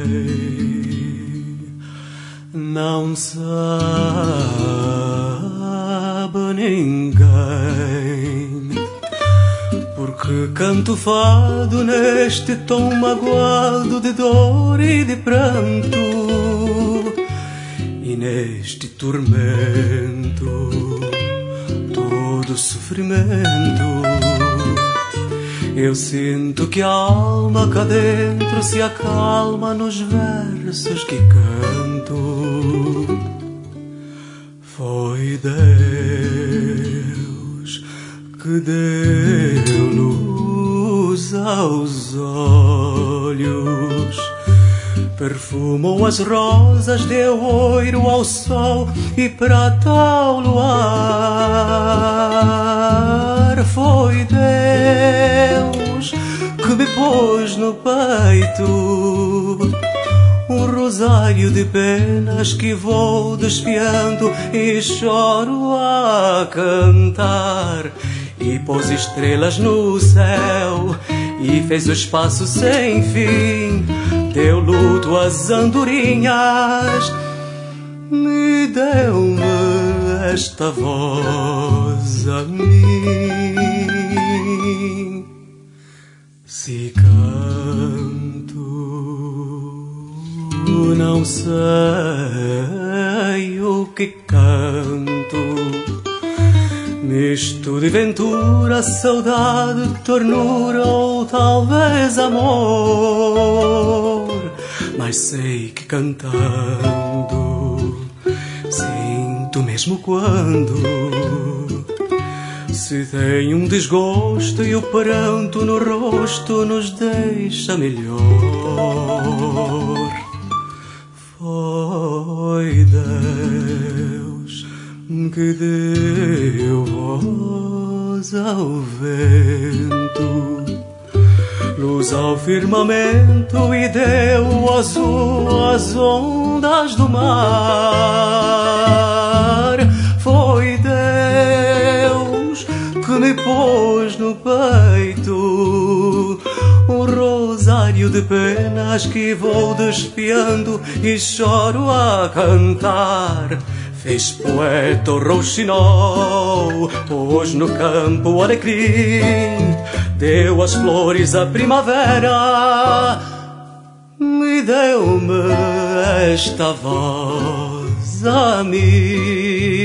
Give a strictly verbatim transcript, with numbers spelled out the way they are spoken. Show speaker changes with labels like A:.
A: não sabe ninguém, porque canto fado neste tom magoado de dor e de pranto, e neste tormento todo sofrimento. Eu sinto que a alma cá dentro se acalma nos versos que canto. Foi Deus que deu luz aos olhos, perfumou as rosas, deu oiro ao sol e prata ao luar. Foi Deus que me pôs no peito um rosário de penas que vou desfiando e choro a cantar. E pôs estrelas no céu e fez o espaço sem fim, deu luto às andorinhas, me deu-me esta voz a mim. Se canto, não sei o que canto, misto de ventura, saudade, ternura ou talvez amor. Mas sei que cantando sinto mesmo quando se tem um desgosto e o pranto no rosto nos deixa melhor. Foi Deus que deu voz ao vento, luz ao firmamento e deu o azul às ondas do mar. Foi Deus que me pôs no peito um rosário de penas que vou desfiando e choro a cantar. Fez poeta o rouxinol, pôs no campo o alecrim, deu às flores a primavera, me deu-me esta voz a mim.